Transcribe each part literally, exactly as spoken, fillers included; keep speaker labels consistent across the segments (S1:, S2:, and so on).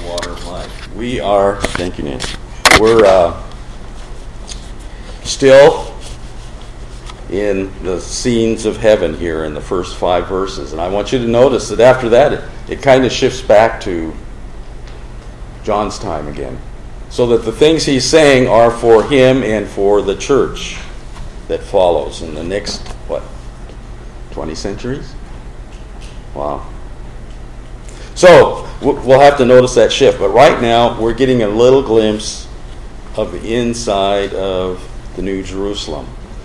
S1: water of life. We are, thank you, Nancy. We're uh, still in the scenes of heaven here in the first five verses. And I want you to notice that after that, it, it kind of shifts back to John's time again. So that the things he's saying are for him and for the church that follows in the next, what, twenty centuries? Wow. So, we'll have to notice that shift. But right now, we're getting a little glimpse of the inside of the New Jerusalem.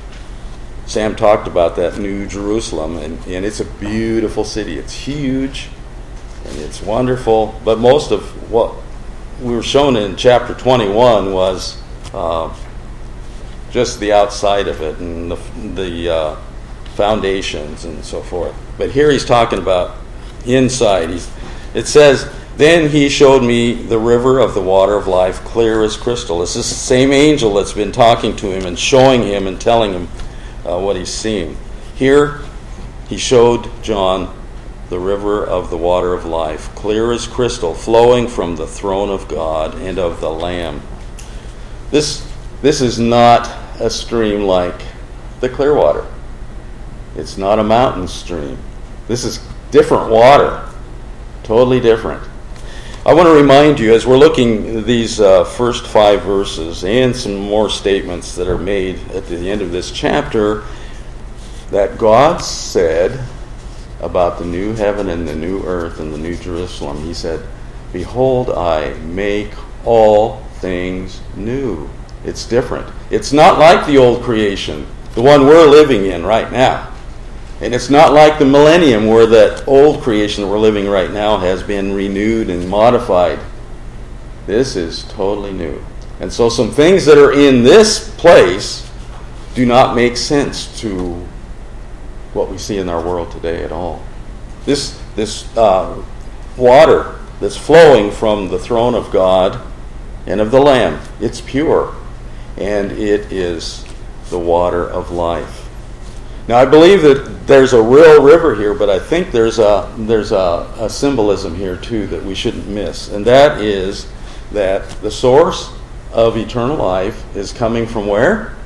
S1: Sam talked about that New Jerusalem, and, and it's a beautiful city. It's huge, and it's wonderful. But most of what we were shown in chapter twenty-one was uh, just the outside of it and the, the uh, foundations and so forth. But here he's talking about inside. He's, it says, "Then he showed me the river of the water of life, clear as crystal." It's this same angel that's been talking to him and showing him and telling him uh, what he's seeing. Here he showed John the river of the water of life, clear as crystal, flowing from the throne of God and of the Lamb. This, this is not a stream like the Clearwater. It's not a mountain stream. This is different water, totally different. I want to remind you, as we're looking at these uh, first five verses and some more statements that are made at the end of this chapter, that God said about the new heaven and the new earth and the new Jerusalem, he said, "Behold, I make all things new." It's different. It's not like the old creation, the one we're living in right now. And it's not like the millennium where that old creation that we're living right now has been renewed and modified. This is totally new. And so some things that are in this place do not make sense to what we see in our world today at all. This, this uh, water that's flowing from the throne of God and of the Lamb, it's pure. And it is the water of life. Now, I believe that there's a real river here, but I think there's a there's a, a symbolism here too that we shouldn't miss, and that is that the source of eternal life is coming from where?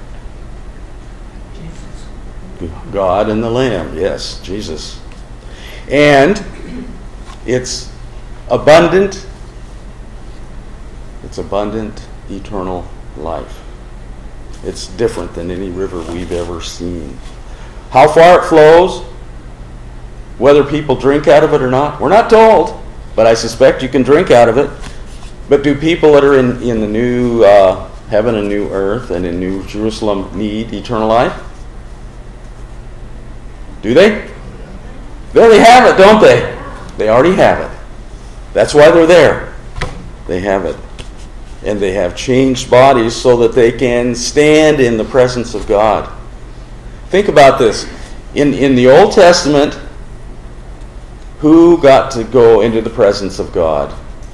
S1: Jesus. God and the Lamb, yes, Jesus. And it's abundant, it's abundant eternal life. It's different than any river we've ever seen. How far it flows, whether people drink out of it or not, we're not told, but I suspect you can drink out of it. But do people that are in, in the new uh, heaven and new earth and in New Jerusalem need eternal life? Do they? There they have it, don't they? They already have it. That's why they're there. They have it. And they have changed bodies so that they can stand in the presence of God. Think about this. In, in the Old Testament, who got to go into the presence of God?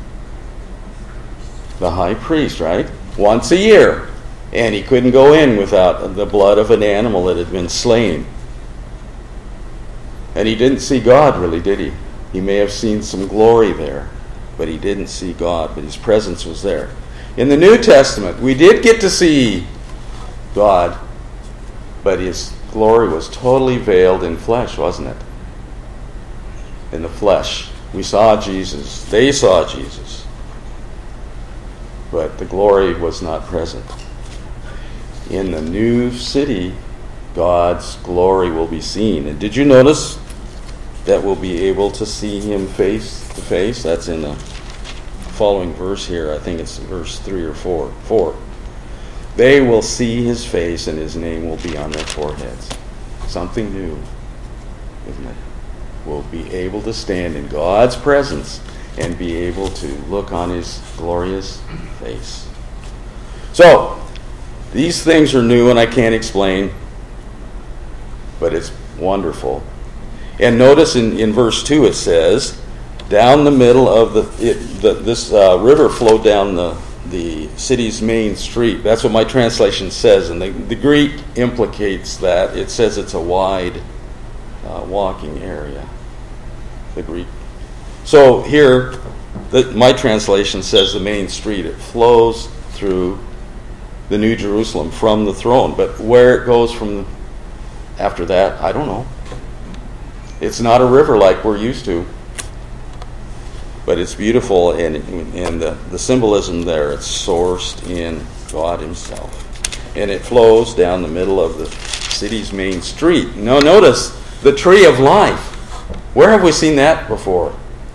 S1: The high priest, right? Once a year. And he couldn't go in without the blood of an animal that had been slain. And he didn't see God, really, did he? He may have seen some glory there, but he didn't see God, but his presence was there. In the New Testament, we did get to see God, but his glory was totally veiled in flesh, wasn't it? In the flesh. We saw Jesus. They saw Jesus. But the glory was not present. In the new city, God's glory will be seen. And did you notice that we'll be able to see him face to face? That's in the following verse here. I think it's verse three or four. Four. They will see his face, and his name will be on their foreheads. Something new, isn't it? We'll be able to stand in God's presence and be able to look on his glorious face. So, these things are new and I can't explain, but it's wonderful. And notice in, in verse two it says, down the middle of the, it, the this uh, river flowed down the the city's main street. That's what my translation says, and the, the Greek implicates that. It says it's a wide uh, walking area, the Greek. So here, The, my translation says the main street. It flows through the New Jerusalem from the throne. But where it goes from after that, I don't know. It's not a river like we're used to. But it's beautiful, and, and the, the symbolism there, it's sourced in God himself. And it flows down the middle of the city's main street. Now notice the tree of life. Where have we seen that before?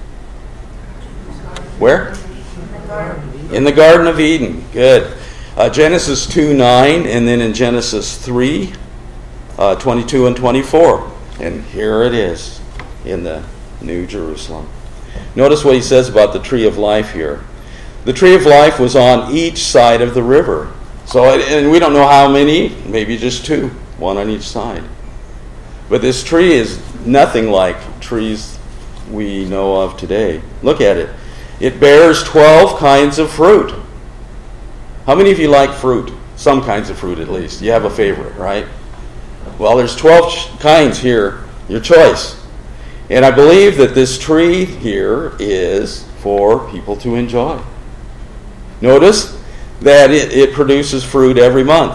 S1: Where? In the Garden of Eden. Good. Uh, Genesis two nine, and then in Genesis three, uh, twenty-two and twenty-four. And here it is in the New Jerusalem. Notice what he says about the tree of life here. The tree of life was on each side of the river. So, and we don't know how many, maybe just two, one on each side. But this tree is nothing like trees we know of today. Look at it. It bears twelve kinds of fruit. How many of you like fruit? Some kinds of fruit at least. You have a favorite, right? Well, there's twelve kinds here. Your choice. And I believe that this tree here is for people to enjoy. Notice that it, it produces fruit every month.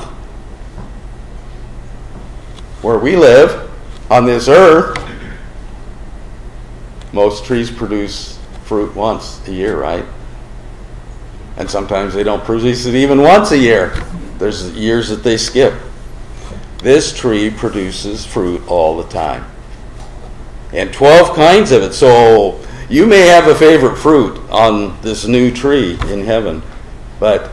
S1: Where we live, on this earth, most trees produce fruit once a year, right? And sometimes they don't produce it even once a year. There's years that they skip. This tree produces fruit all the time. And twelve kinds of it. So you may have a favorite fruit on this new tree in heaven, but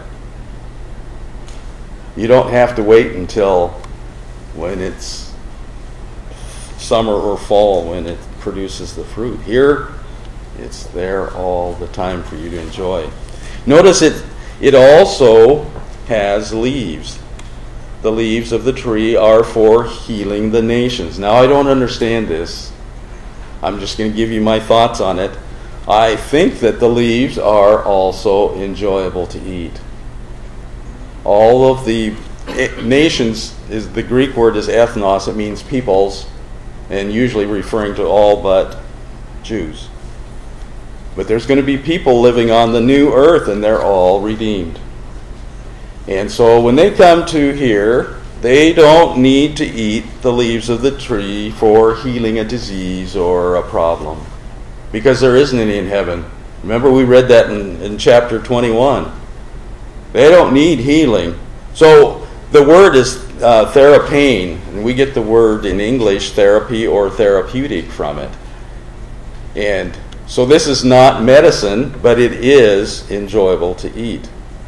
S1: you don't have to wait until when it's summer or fall when it produces the fruit. Here, it's there all the time for you to enjoy. Notice it, it also has leaves. The leaves of the tree are for healing the nations. Now, I don't understand this. I'm just going to give you my thoughts on it. I think that the leaves are also enjoyable to eat. All of the nations, is the Greek word is ethnos. It means peoples, and usually referring to all but Jews. But there's going to be people living on the new earth, and they're all redeemed. And so when they come to here, they don't need to eat the leaves of the tree for healing a disease or a problem, because there isn't any in heaven. Remember, we read that in, in chapter twenty-one. They don't need healing. So the word is uh, therapein, and we get the word in English therapy or therapeutic from it. And so this is not medicine, but it is enjoyable to eat.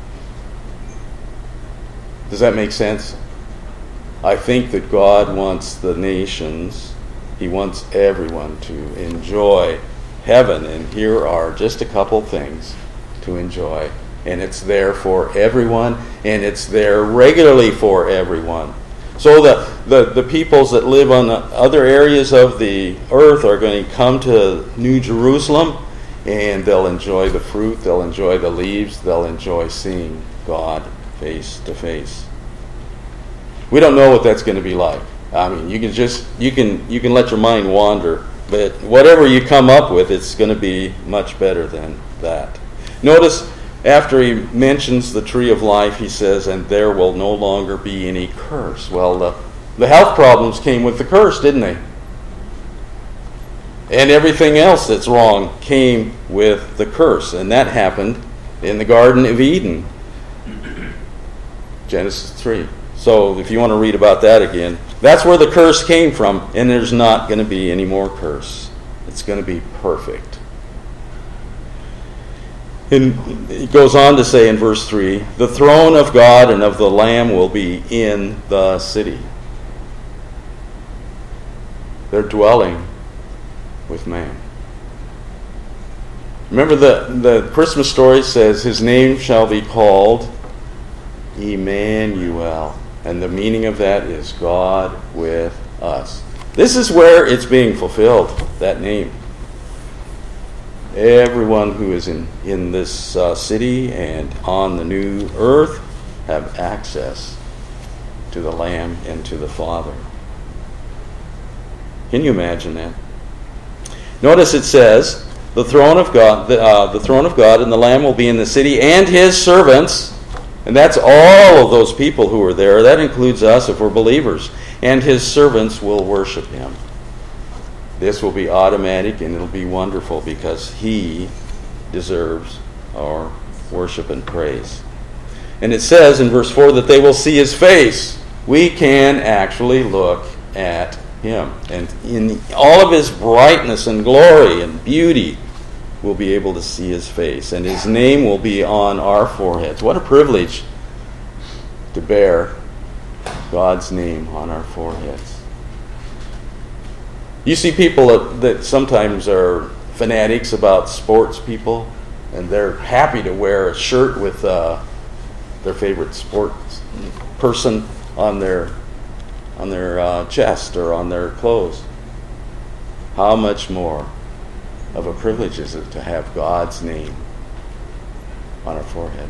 S1: Does that make sense? I think that God wants the nations, He wants everyone to enjoy heaven, and here are just a couple things to enjoy. And it's there for everyone, and it's there regularly for everyone. So the, the, the peoples that live on the other areas of the earth are going to come to New Jerusalem, and they'll enjoy the fruit, they'll enjoy the leaves, they'll enjoy seeing God face to face. We don't know what that's going to be like. I mean, you can just you can you can let your mind wander, but whatever you come up with, it's going to be much better than that. Notice after he mentions the tree of life, he says, and there will no longer be any curse. Well, the, the health problems came with the curse, didn't they? And everything else that's wrong came with the curse, and that happened in the Garden of Eden. Genesis three. So if you want to read about that again, that's where the curse came from, and there's not going to be any more curse. It's going to be perfect. And it goes on to say in verse three, the throne of God and of the Lamb will be in the city. They're dwelling with man. Remember the, the Christmas story says, his name shall be called Emmanuel. And the meaning of that is God with us. This is where it's being fulfilled, that name. Everyone who is in, in this uh, city and on the new earth have access to the Lamb and to the Father. Can you imagine that? Notice it says, The throne of God, the, uh, the throne of God, and the Lamb will be in the city, and his servants, and that's all of those people who are there. That includes us if we're believers. And his servants will worship him. This will be automatic, and it'll be wonderful because he deserves our worship and praise. And it says in verse four that they will see his face. We can actually look at him. And in all of his brightness and glory and beauty, we'll be able to see his face. And his name will be on our foreheads. What a privilege to bear God's name on our foreheads. You see people that, that sometimes are fanatics about sports people, and they're happy to wear a shirt with uh, their favorite sports person on their on their uh, chest or on their clothes. How much more of a privilege is it to have God's name on our forehead?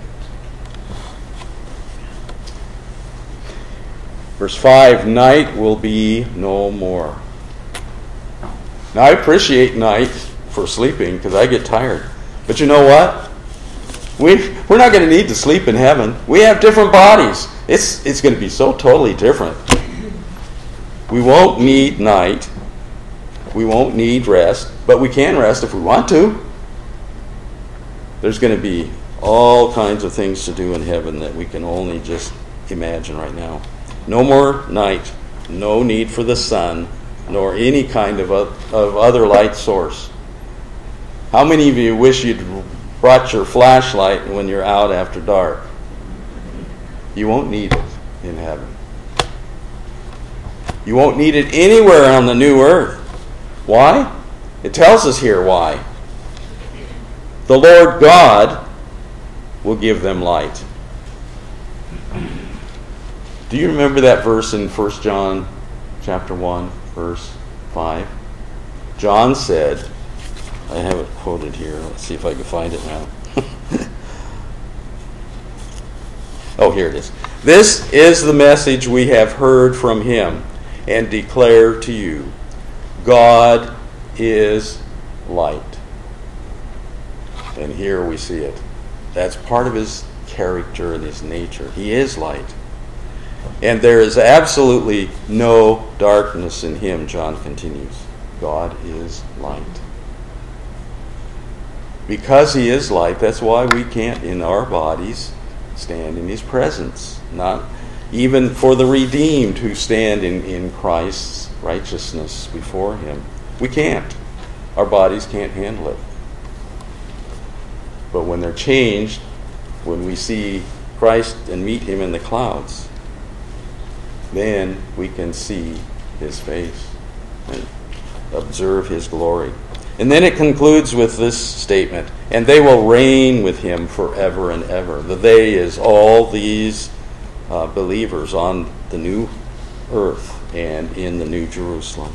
S1: Verse five, night will be no more. Now, I appreciate night for sleeping because I get tired. But you know what? We, we're not going to need to sleep in heaven. We have different bodies. It's, it's going to be so totally different. We won't need night. We won't need rest. But we can rest if we want to. There's going to be all kinds of things to do in heaven that we can only just imagine right now. No more night. No need for the sun, nor any kind of, a, of other light source. How many of you wish you'd brought your flashlight when you're out after dark? You won't need it in heaven. You won't need it anywhere on the new earth. Why? It tells us here why. The Lord God will give them light. Do you remember that verse in First John chapter one, verse five? John said, I have it quoted here. Let's see if I can find it now. Oh, here it is. This is the message we have heard from him and declare to you. God is light. And here we see it. That's part of his character and his nature. He is light. And there is absolutely no darkness in him, John continues. God is light. Because he is light, that's why we can't, in our bodies, stand in his presence. Not even for the redeemed who stand in, in Christ's righteousness before him. We can't. Our bodies can't handle it. But when they're changed, when we see Christ and meet him in the clouds, then we can see his face and observe his glory. And then it concludes with this statement, and they will reign with him forever and ever. The they is all these uh, believers on the new earth and in the new Jerusalem.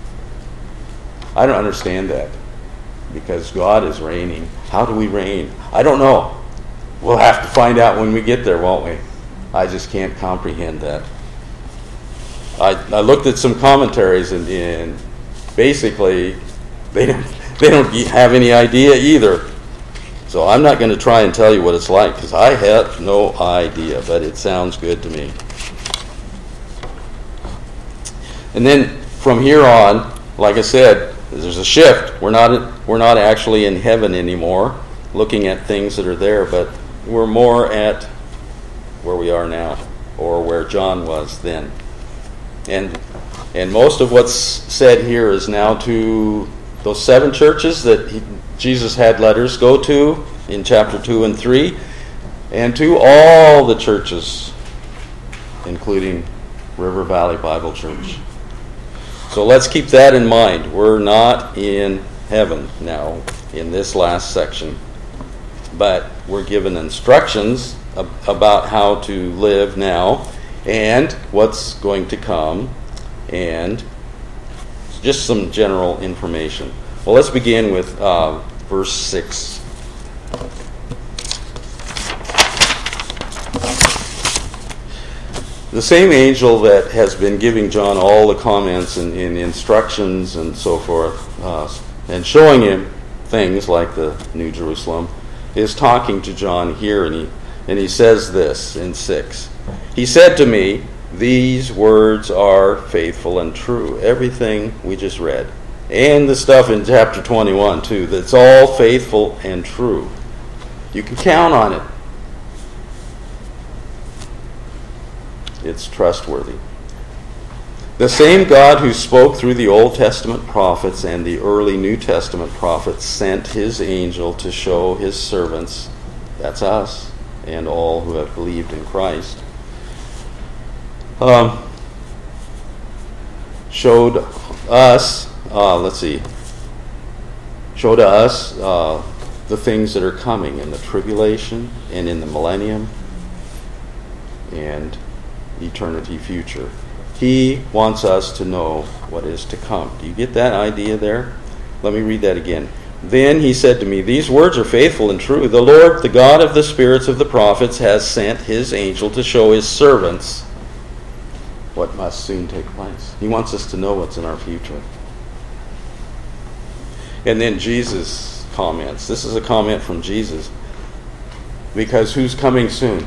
S1: I don't understand that, because God is reigning. How do we reign? I don't know. We'll have to find out when we get there, won't we? I just can't comprehend that. I, I looked at some commentaries, and, and basically they don't, they don't have any idea either. So I'm not going to try and tell you what it's like, because I have no idea, but it sounds good to me. And then from here on, like I said, there's a shift. We're not we're not actually in heaven anymore, looking at things that are there, but we're more at where we are now, or where John was then. And and most of what's said here is now to those seven churches that he, Jesus had letters go to in chapter two and three, and to all the churches, including River Valley Bible Church. So let's keep that in mind. We're not in heaven now in this last section, but we're given instructions ab- about how to live now and what's going to come, and just some general information. Well, let's begin with uh, verse six. The same angel that has been giving John all the comments and, and instructions and so forth, uh, and showing him things like the New Jerusalem, is talking to John here, and he, and he says this in six. He said to me, these words are faithful and true. Everything we just read. And the stuff in chapter twenty-one, too. That's all faithful and true. You can count on it. It's trustworthy. The same God who spoke through the Old Testament prophets and the early New Testament prophets sent his angel to show his servants, that's us, and all who have believed in Christ, um, showed us, uh, let's see, showed us uh, the things that are coming in the tribulation and in the millennium and eternity future. He wants us to know what is to come. Do you get that idea there? Let me read that again. Then he said to me, these words are faithful and true. The Lord, the God of the spirits of the prophets, has sent his angel to show his servants what must soon take place. He wants us to know what's in our future. And then Jesus comments. This is a comment from Jesus. Because who's coming soon?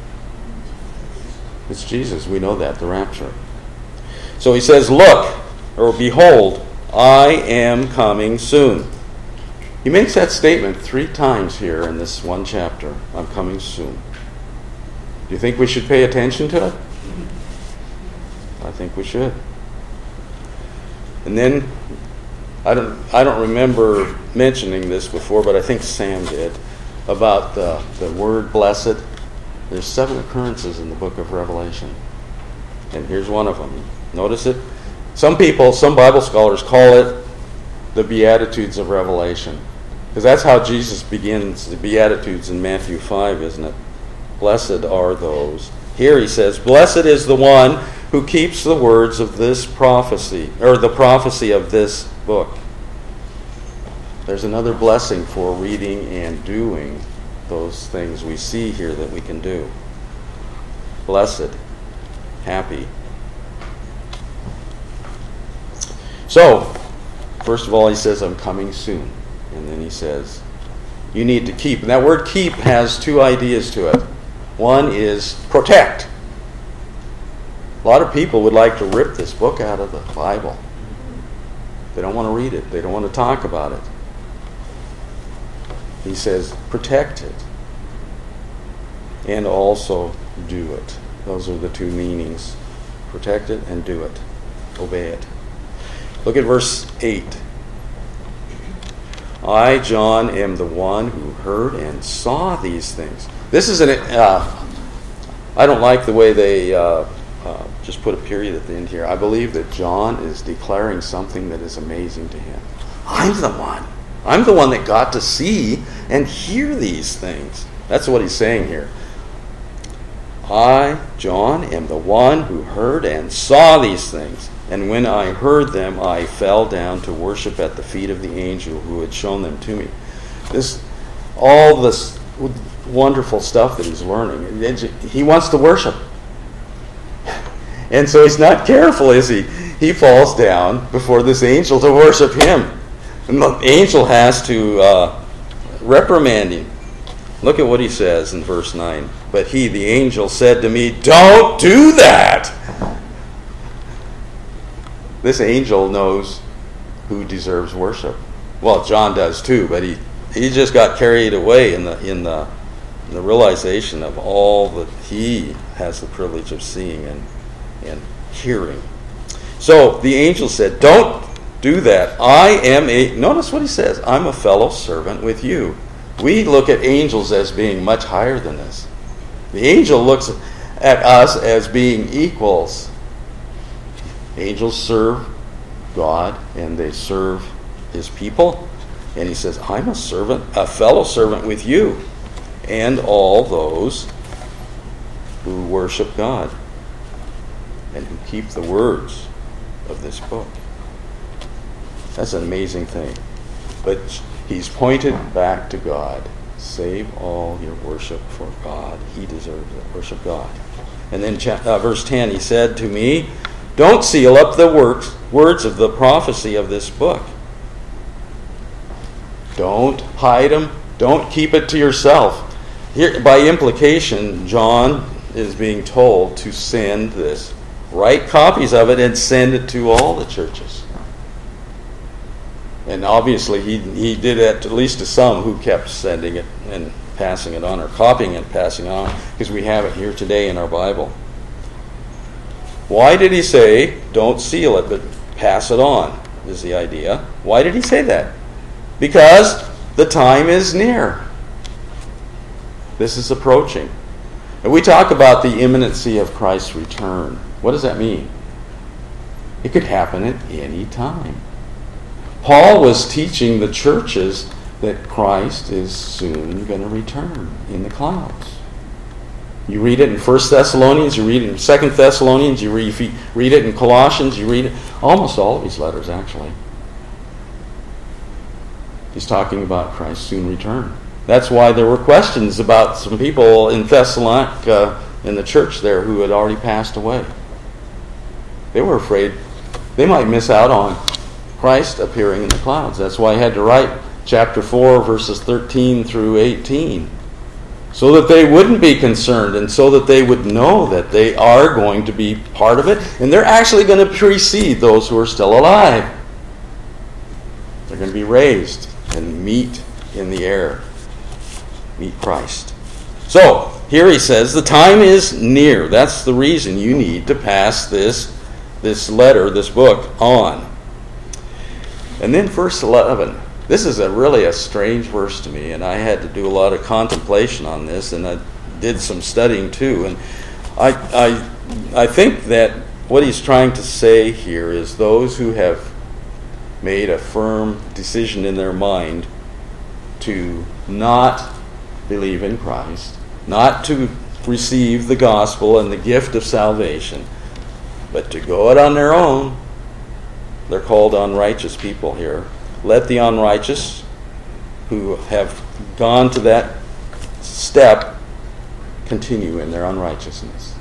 S1: It's Jesus. We know that, the rapture. So he says, look, or behold, I am coming soon. He makes that statement three times here in this one chapter. I'm coming soon. Do you think we should pay attention to it? I think we should. And then, I don't I don't remember mentioning this before, but I think Sam did, about the, the word blessed. There's seven occurrences in the book of Revelation. And here's one of them. Notice it. Some people, some Bible scholars call it the Beatitudes of Revelation. Because that's how Jesus begins the Beatitudes in Matthew five, isn't it? Blessed are those. Here he says, blessed is the one who keeps the words of this prophecy, or the prophecy of this book. There's another blessing for reading and doing those things we see here that we can do. Blessed, happy. So, first of all, he says, I'm coming soon. And then he says, you need to keep. And that word keep has two ideas to it. One is protect. A lot of people would like to rip this book out of the Bible. They don't want to read it. They don't want to talk about it. He says, protect it. And also do it. Those are the two meanings. Protect it and do it. Obey it. Look at verse eight. I, John, am the one who heard and saw these things. This is an... Uh, I don't like the way they uh, uh, just put a period at the end here. I believe that John is declaring something that is amazing to him. I'm the one. I'm the one that got to see and hear these things. That's what he's saying here. I, John, am the one who heard and saw these things. And when I heard them, I fell down to worship at the feet of the angel who had shown them to me. This, all this wonderful stuff that he's learning, he wants to worship. And so he's not careful, is he? He falls down before this angel to worship him. And the angel has to uh, reprimand him. Look at what he says in verse nine. But he, the angel, said to me, don't do that. This angel knows who deserves worship. Well, John does too, but he, he just got carried away in the in the in the realization of all that he has the privilege of seeing and and hearing. So the angel said, don't do that. I am a, notice what he says, I'm a fellow servant with you. We look at angels as being much higher than this. The angel looks at us as being equals. Angels serve God and they serve his people. And he says, I'm a servant, a fellow servant with you and all those who worship God and who keep the words of this book. That's an amazing thing. But he's pointed back to God. Save all your worship for God. He deserves it. Worship God. And then uh, verse ten, he said to me, don't seal up the works, words of the prophecy of this book. Don't hide them. Don't keep it to yourself. Here, by implication, John is being told to send this. Write copies of it and send it to all the churches. And obviously he he did it at least to some who kept sending it and passing it on, or copying it and passing it on, because we have it here today in our Bible. Why did he say, don't seal it, but pass it on, is the idea. Why did he say that? Because the time is near. This is approaching. And we talk about the imminency of Christ's return. What does that mean? It could happen at any time. Paul was teaching the churches that Christ is soon going to return in the clouds. You read it in First Thessalonians, you read it in Second Thessalonians, you read, you read it in Colossians, you read it, almost all of these letters actually. He's talking about Christ's soon return. That's why there were questions about some people in Thessalonica, in the church there, who had already passed away. They were afraid they might miss out on Christ appearing in the clouds. That's why he had to write chapter four, verses thirteen through eighteen, so that they wouldn't be concerned, and so that they would know that they are going to be part of it, and they're actually going to precede those who are still alive. They're going to be raised and meet in the air. Meet Christ. So, here he says, the time is near. That's the reason you need to pass this, this letter, this book, on. And then verse eleven. This is a really a strange verse to me, and I had to do a lot of contemplation on this, and I did some studying too. And I, I, I think that what he's trying to say here is those who have made a firm decision in their mind to not believe in Christ, not to receive the gospel and the gift of salvation, but to go it on their own. They're called unrighteous people here. Let the unrighteous who have gone to that step continue in their unrighteousness.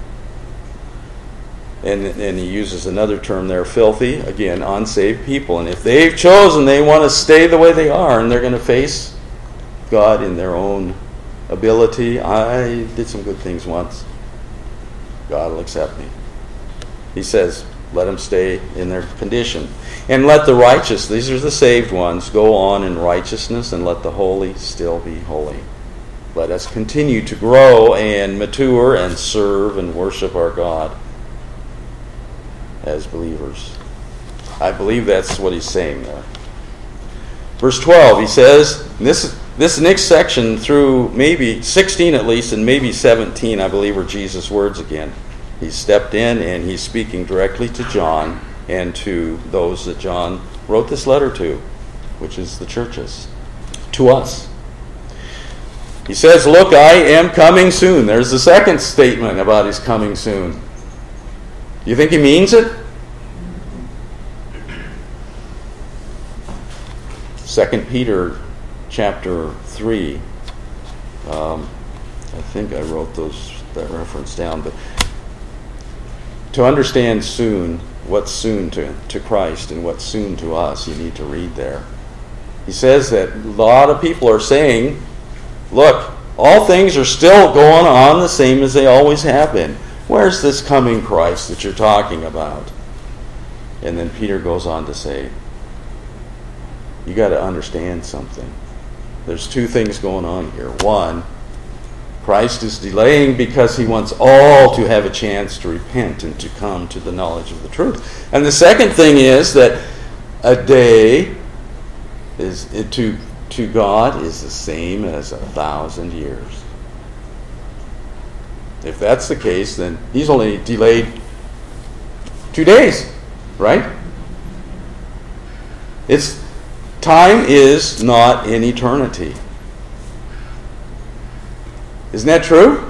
S1: And, and he uses another term there, filthy, again, unsaved people. And if they've chosen they want to stay the way they are, and they're going to face God in their own ability, I did some good things once, God will accept me. He says, let them stay in their condition. And let the righteous, these are the saved ones, go on in righteousness, and let the holy still be holy. Let us continue to grow and mature and serve and worship our God as believers. I believe that's what he's saying there. Verse twelve, he says, this, this next section through maybe sixteen at least, and maybe seventeen, I believe, are Jesus' words again. He stepped in and he's speaking directly to John and to those that John wrote this letter to, which is the churches, to us. He says, look, I am coming soon. There's the second statement about his coming soon. You think he means it? Second Peter chapter three. Um, I think I wrote those that reference down, but to understand soon, what's soon to, to Christ and what's soon to us, you need to read there. He says that a lot of people are saying, look, all things are still going on the same as they always have been. Where's this coming Christ that you're talking about? And then Peter goes on to say, you got to understand something. There's two things going on here. One, Christ is delaying because he wants all to have a chance to repent and to come to the knowledge of the truth. And the second thing is that a day is to, to God is the same as a thousand years. If that's the case, then he's only delayed two days, right? It's time is not in eternity. Isn't that true?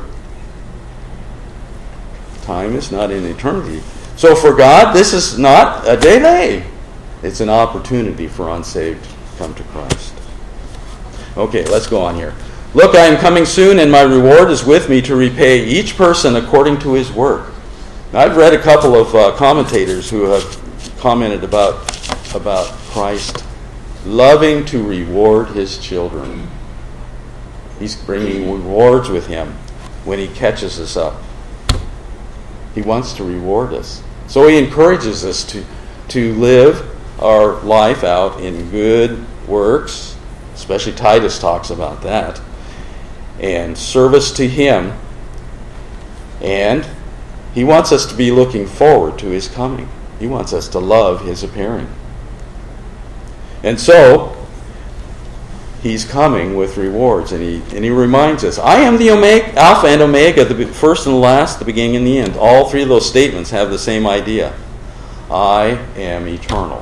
S1: Time is not in eternity. So for God, this is not a delay. It's an opportunity for unsaved to come to Christ. Okay, let's go on here. Look, I am coming soon, and my reward is with me to repay each person according to his work. Now, I've read a couple of uh, commentators who have commented about, about Christ loving to reward his children. He's bringing rewards with him when he catches us up. He wants to reward us. So he encourages us to, to live our life out in good works, especially Titus talks about that, and service to him. And he wants us to be looking forward to his coming. He wants us to love his appearing. And so, he's coming with rewards, and he and he reminds us, I am the Omega, Alpha and Omega, the first and the last, the beginning and the end. All three of those statements have the same idea. I am eternal.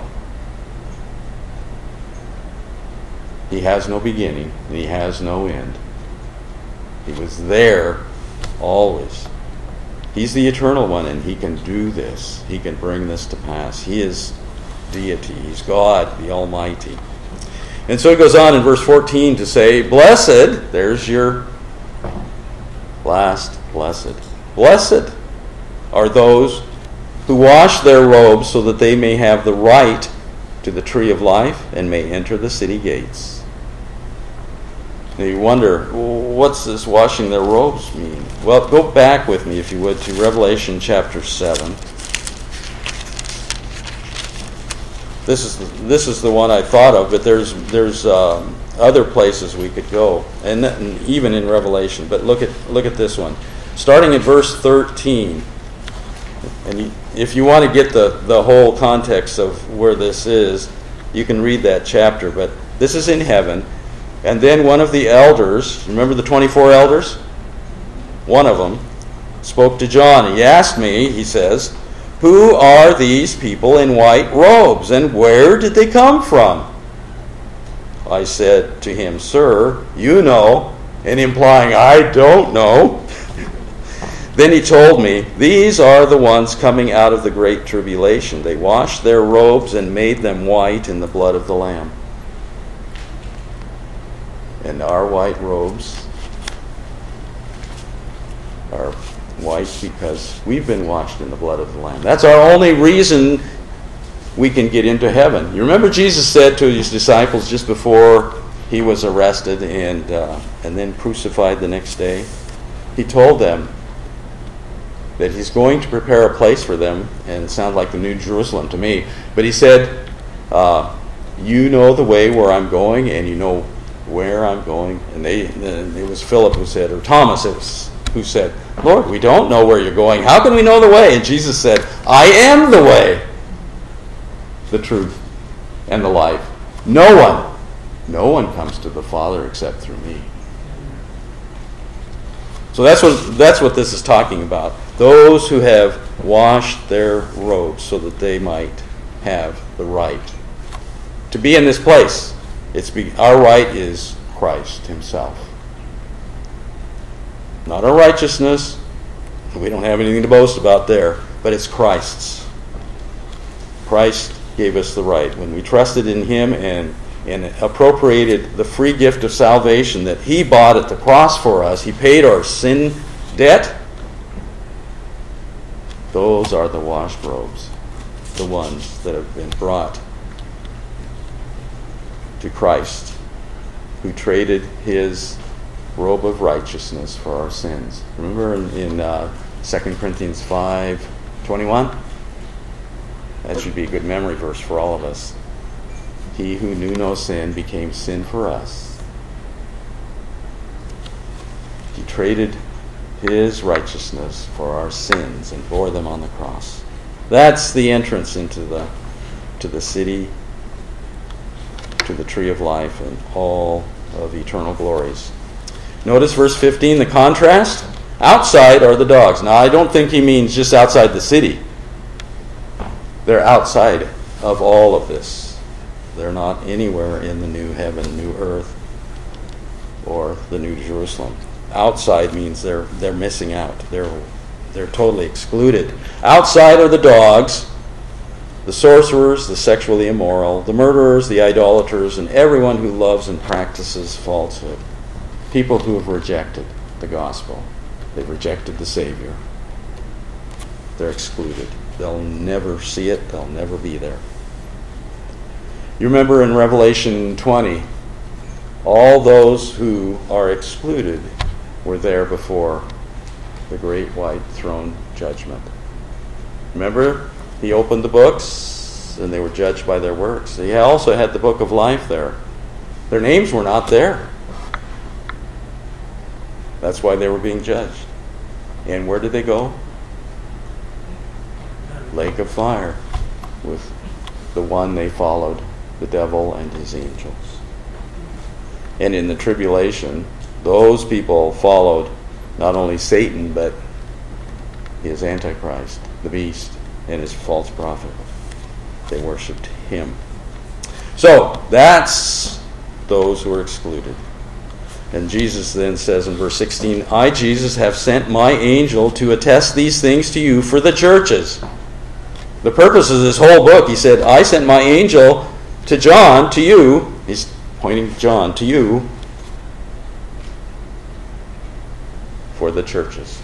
S1: He has no beginning, and he has no end. He was there always. He's the eternal one, and he can do this. He can bring this to pass. He is deity. He's God, the Almighty. And so he goes on in verse fourteen to say, blessed, there's your last blessed. Blessed are those who wash their robes so that they may have the right to the tree of life and may enter the city gates. And you wonder, what's this washing their robes mean? Well, go back with me, if you would, to Revelation chapter seven. This is the, this is the one I thought of, but there's there's um, other places we could go, and, that, and even in Revelation. But look at look at this one, starting at verse thirteen. And you, if you want to get the, the whole context of where this is, you can read that chapter. But this is in heaven. And then one of the elders, remember the twenty-four elders? One of them spoke to John. He asked me, he says, who are these people in white robes, and where did they come from? I said to him, sir, you know, and implying I don't know. Then he told me, these are the ones coming out of the great tribulation. They washed their robes and made them white in the blood of the Lamb. And our white robes are white because we've been washed in the blood of the Lamb. That's our only reason we can get into heaven. You remember Jesus said to his disciples just before he was arrested and uh, and then crucified the next day? He told them that he's going to prepare a place for them, and it sounded like the New Jerusalem to me. But he said, uh, you know the way where I'm going, and you know where I'm going. And they, and it was Philip who said, or Thomas it was, who said, Lord, we don't know where you're going. How can we know the way? And Jesus said, I am the way, the truth, and the life. No one, no one comes to the Father except through me. So that's what that's what this is talking about. Those who have washed their robes so that they might have the right to be in this place. It's be, our right is Christ himself. Not our righteousness. We don't have anything to boast about there, but it's Christ's. Christ gave us the right. When we trusted in him and, and appropriated the free gift of salvation that he bought at the cross for us, he paid our sin debt. Those are the washed robes, the ones that have been brought to Christ, who traded his robe of righteousness for our sins. Remember in, in uh, Second Corinthians five twenty-one? That should be a good memory verse for all of us. He who knew no sin became sin for us. He traded his righteousness for our sins and bore them on the cross. That's the entrance into the to the city, to the tree of life, and all of eternal glories. Notice verse fifteen, the contrast. Outside are the dogs. Now, I don't think he means just outside the city. They're outside of all of this. They're not anywhere in the new heaven, new earth, or the new Jerusalem. Outside means they're they're missing out. They're they're totally excluded. Outside are the dogs, the sorcerers, the sexually immoral, the murderers, the idolaters, and everyone who loves and practices falsehood. People who have rejected the gospel. They've rejected the Savior. They're excluded. They'll never see it. They'll never be there. You remember in Revelation twenty, all those who are excluded were there before the great white throne judgment. Remember, he opened the books and they were judged by their works. He also had the book of life there. Their names were not there. That's why they were being judged. And where did they go? Lake of fire with the one they followed, the devil and his angels. And in the tribulation, those people followed not only Satan, but his Antichrist, the beast, and his false prophet. They worshipped him. So, that's those who are excluded. And Jesus then says in verse sixteen, I, Jesus, have sent my angel to attest these things to you for the churches. The purpose of this whole book, he said, I sent my angel to John, to you. He's pointing to John, to you, for the churches.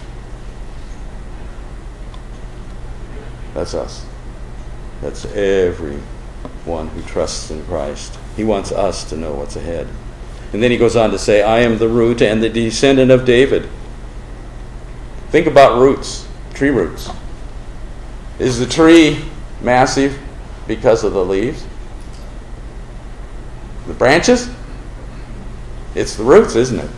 S1: That's us. That's everyone who trusts in Christ. He wants us to know what's ahead. And then he goes on to say, I am the root and the descendant of David. Think about roots, tree roots. Is the tree massive because of the leaves? The branches? It's the roots, isn't it?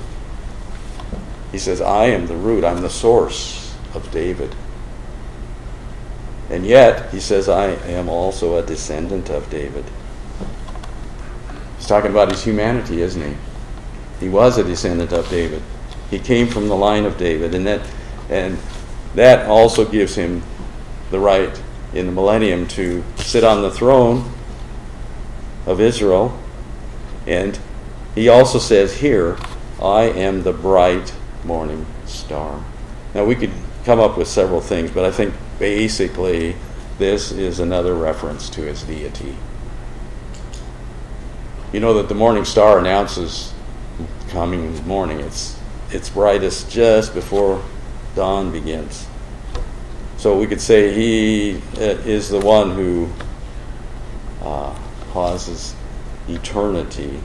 S1: He says, I am the root. I'm the source of David. And yet, he says, I am also a descendant of David. He's talking about his humanity, isn't he? He was a descendant of David. He came from the line of David. And that, and that also gives him the right in the millennium to sit on the throne of Israel. And he also says here, I am the bright morning star. Now we could come up with several things, but I think basically this is another reference to his deity. You know that the morning star announces coming morning. It's it's brightest just before dawn begins. So we could say he is the one who uh, causes eternity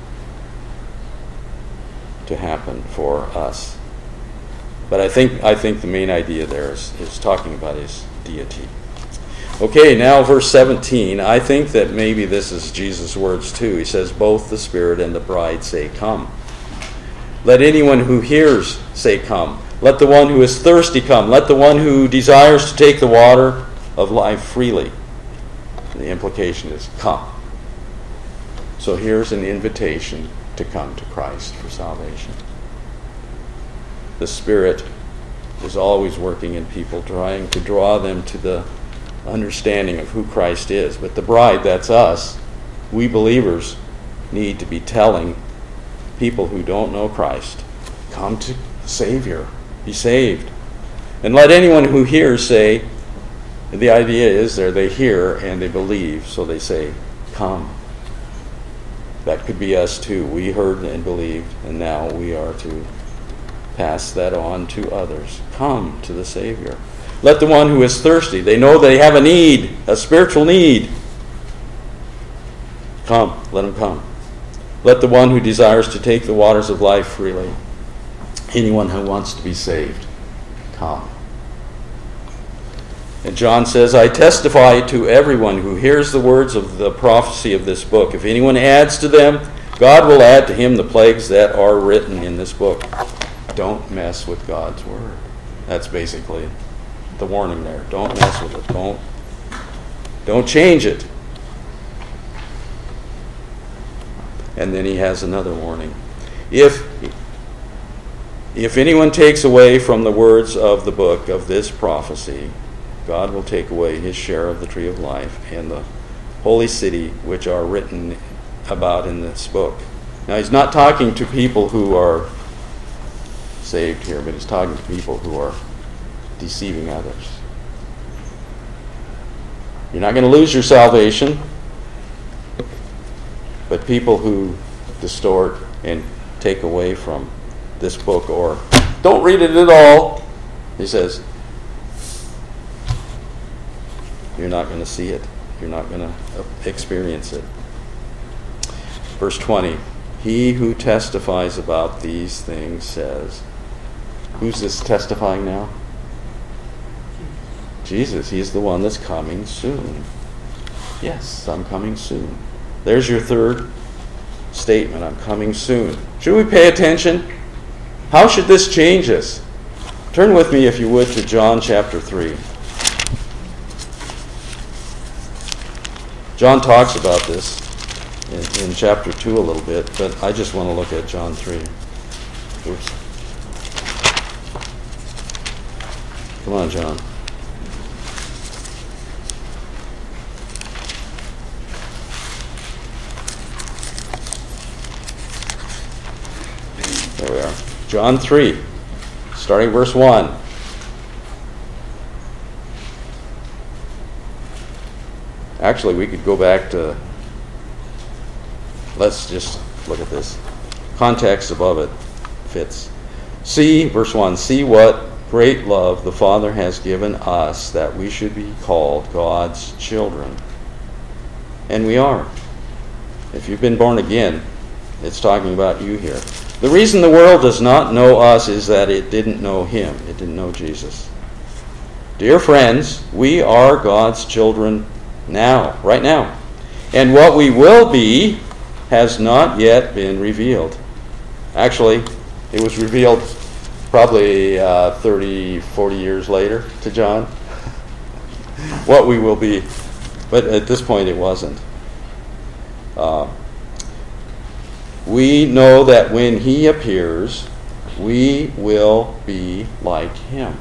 S1: to happen for us. But I think I think the main idea there is, is talking about his deity. Okay, now verse seventeen. I think that maybe this is Jesus' words too. He says, both the Spirit and the bride say, come. Let anyone who hears say, come. Let the one who is thirsty come. Let the one who desires to take the water of life freely. And the implication is, come. So here's an invitation to come to Christ for salvation. The Spirit is always working in people, trying to draw them to the understanding of who Christ is. But the bride, that's us, we believers need to be telling people who don't know Christ, come to the Savior, be saved. And let anyone who hears say, the idea is there, they hear and they believe, so they say, come. That could be us too. We heard and believed, and now we are to pass that on to others. Come to the Savior. Let the one who is thirsty, they know they have a need, a spiritual need. Come, let him come. Let the one who desires to take the waters of life freely, anyone who wants to be saved, come. And John says, I testify to everyone who hears the words of the prophecy of this book. If anyone adds to them, God will add to him the plagues that are written in this book. Don't mess with God's word. That's basically the warning there. Don't mess with it. Don't, don't change it. And then he has another warning. If, if anyone takes away from the words of the book of this prophecy, God will take away his share of the tree of life and the holy city which are written about in this book. Now he's not talking to people who are saved here, but he's talking to people who are deceiving others. You're not going to lose your salvation, but people who distort and take away from this book or don't read it at all, he says, you're not going to see it. You're not going to experience it. Verse twenty, he who testifies about these things says, who's this testifying now? Jesus. He's the one that's coming soon. Yes, I'm coming soon. There's your third statement. I'm coming soon. Should we pay attention? How should this change us? Turn with me, if you would, to John chapter three. John talks about this in, in chapter two a little bit, but I just want to look at John three. Oops. Come on, John. There we are. John three, starting verse one. Actually, we could go back to, let's just look at this. Context above it fits. See, verse one, see what great love the Father has given us, that we should be called God's children. And we are. If you've been born again, it's talking about you here. The reason the world does not know us is that it didn't know Him. It didn't know Jesus. Dear friends, we are God's children now, right now. And what we will be has not yet been revealed. Actually, it was revealed probably uh, thirty, forty years later to John. What we will be. But at this point it wasn't. Uh, we know that when He appears, we will be like Him.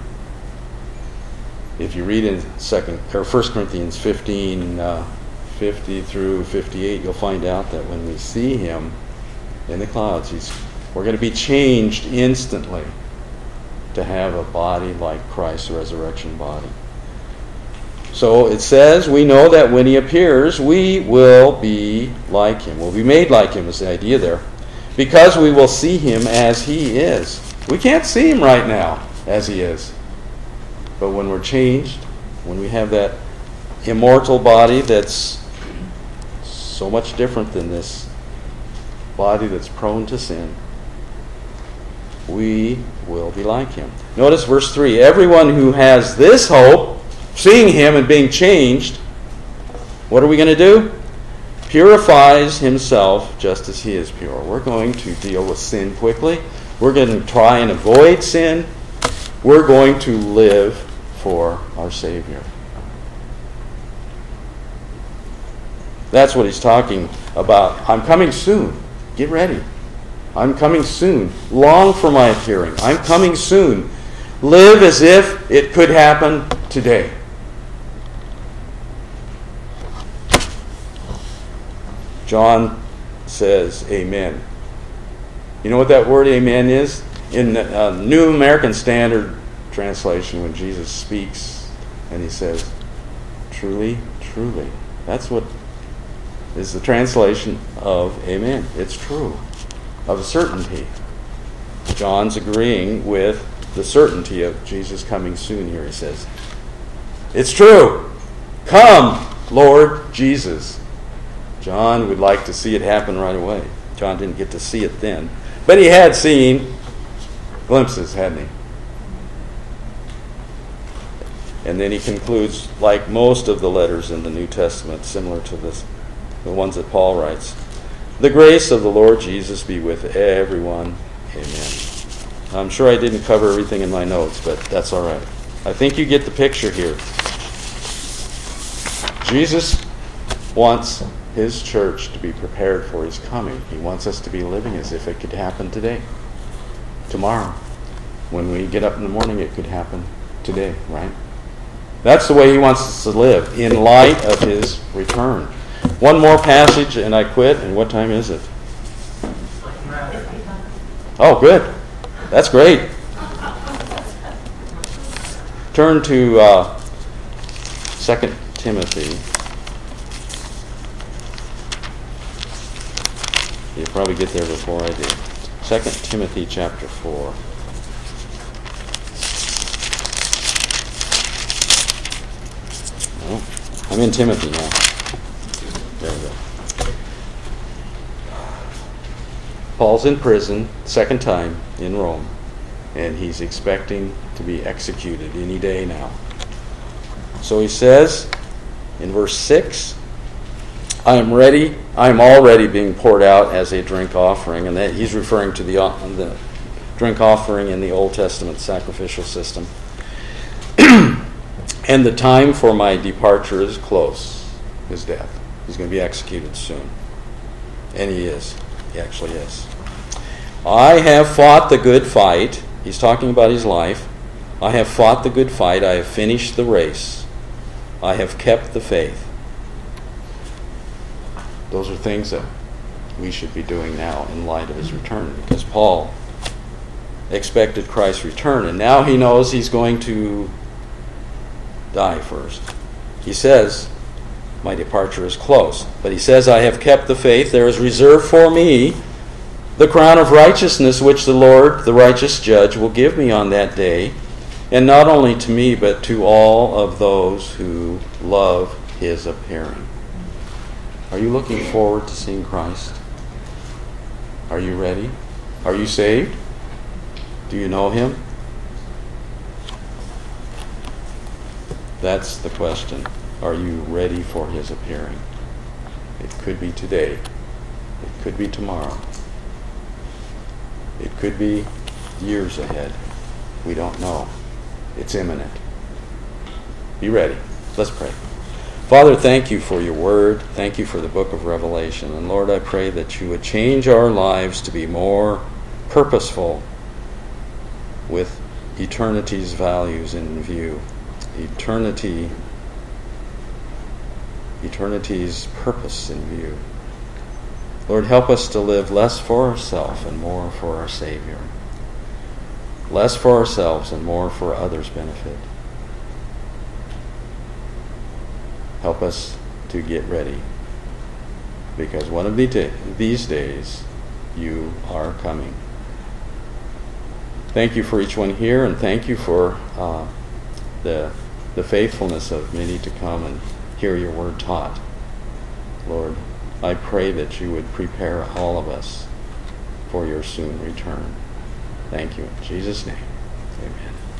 S1: If you read in second or First Corinthians fifteen, uh, fifty through fifty-eight, you'll find out that when we see Him in the clouds, he's, we're going to be changed instantly to have a body like Christ's resurrection body. So it says, we know that when He appears, we will be like Him. We'll be made like Him is the idea there. Because we will see Him as He is. We can't see Him right now as He is. But when we're changed, when we have that immortal body that's so much different than this body that's prone to sin, we will be like Him. Notice verse three. Everyone who has this hope, seeing Him and being changed, what are we going to do? Purifies himself just as He is pure. We're going to deal with sin quickly. We're going to try and avoid sin. We're going to live for our Savior. That's what he's talking about. I'm coming soon. Get ready. I'm coming soon. Long for my appearing. I'm coming soon. Live as if it could happen today. John says amen. You know what that word amen is? In the uh, New American Standard Translation, when Jesus speaks and He says, truly, truly. That's what is the translation of amen. It's true. Of a certainty. John's agreeing with the certainty of Jesus coming soon here. He says, it's true. Come, Lord Jesus. John would like to see it happen right away. John didn't get to see it then. But he had seen glimpses, hadn't he? And then he concludes, like most of the letters in the New Testament, similar to this, the ones that Paul writes, the grace of the Lord Jesus be with everyone. Amen. I'm sure I didn't cover everything in my notes, but that's all right. I think you get the picture here. Jesus wants His church to be prepared for His coming. He wants us to be living as if it could happen today. Tomorrow. When we get up in the morning, it could happen today, right? That's the way He wants us to live, in light of His return. One more passage, and I quit. And what time is it? Oh, good. That's great. Turn to uh, Second Timothy. You'll probably get there before I do. Second Timothy chapter four. Oh, I'm in Timothy now. There we go. Paul's in prison, second time in Rome, and he's expecting to be executed any day now. So he says in verse six, I am ready, I am already being poured out as a drink offering, and that he's referring to the, the drink offering in the Old Testament sacrificial system. And the time for my departure is close, his death. He's going to be executed soon. And he is. He actually is. I have fought the good fight. He's talking about his life. I have fought the good fight. I have finished the race. I have kept the faith. Those are things that we should be doing now in light of his return, because Paul expected Christ's return, and now he knows he's going to die first. He says, my departure is close. But he says, I have kept the faith. There is reserved for me the crown of righteousness, which the Lord, the righteous judge, will give me on that day, and not only to me, but to all of those who love his appearing. Are you looking forward to seeing Christ? Are you ready? Are you saved? Do you know him? That's the question. Are you ready for his appearing? It could be today. It could be tomorrow. It could be years ahead. We don't know. It's imminent. Be ready. Let's pray. Father, thank you for your word. Thank you for the book of Revelation. And Lord, I pray that you would change our lives to be more purposeful with eternity's values in view. Eternity, eternity's purpose in view. Lord, help us to live less for ourselves and more for our Savior. Less for ourselves and more for others' benefit. Help us to get ready, because one of these days you are coming. Thank you for each one here, and thank you for uh, the the faithfulness of many to come and hear your word taught. Lord, I pray that you would prepare all of us for your soon return. Thank you. In Jesus' name, amen.